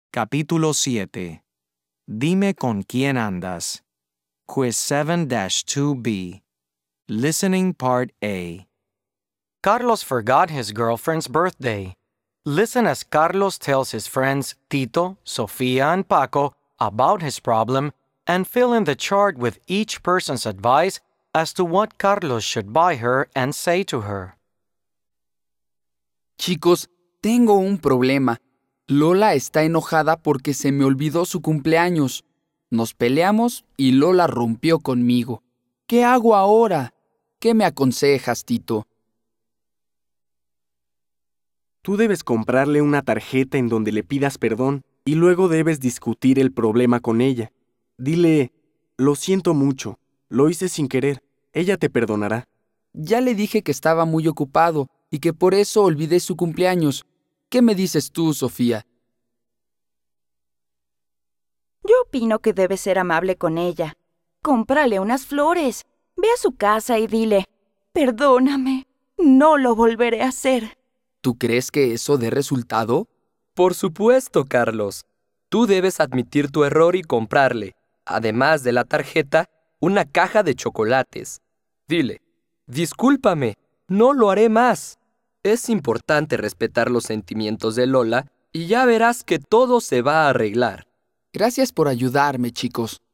Capítulo 7. Dime con quién andas. Quiz 7-2B. Listening Part A. Carlos forgot his girlfriend's birthday. Listen as Carlos tells his friends Tito, Sofia, and Paco about his problem and fill in the chart with each person's advice as to what Carlos should buy her and say to her. Chicos, tengo un problema. Lola está enojada porque se me olvidó su cumpleaños. Nos peleamos y Lola rompió conmigo. ¿Qué hago ahora? ¿Qué me aconsejas, Tito? Tú debes comprarle una tarjeta en donde le pidas perdón y luego debes discutir el problema con ella. Dile, lo siento mucho, lo hice sin querer, ella te perdonará. Ya le dije que estaba muy ocupado y que por eso olvidé su cumpleaños. ¿Qué me dices tú, Sofía? Yo opino que debes ser amable con ella. Cómprale unas flores. Ve a su casa y dile, perdóname, no lo volveré a hacer. ¿Tú crees que eso dé resultado? Por supuesto, Carlos. Tú debes admitir tu error y comprarle, además de la tarjeta, una caja de chocolates. Dile, discúlpame, no lo haré más. Es importante respetar los sentimientos de Lola y ya verás que todo se va a arreglar. Gracias por ayudarme, chicos.